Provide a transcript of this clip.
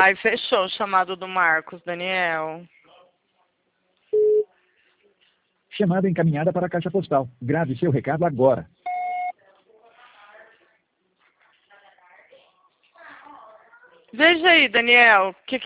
Ai, fechou o chamado do Marcos, Daniel. Chamada encaminhada para a caixa postal. Grave seu recado agora. Veja aí, Daniel, o que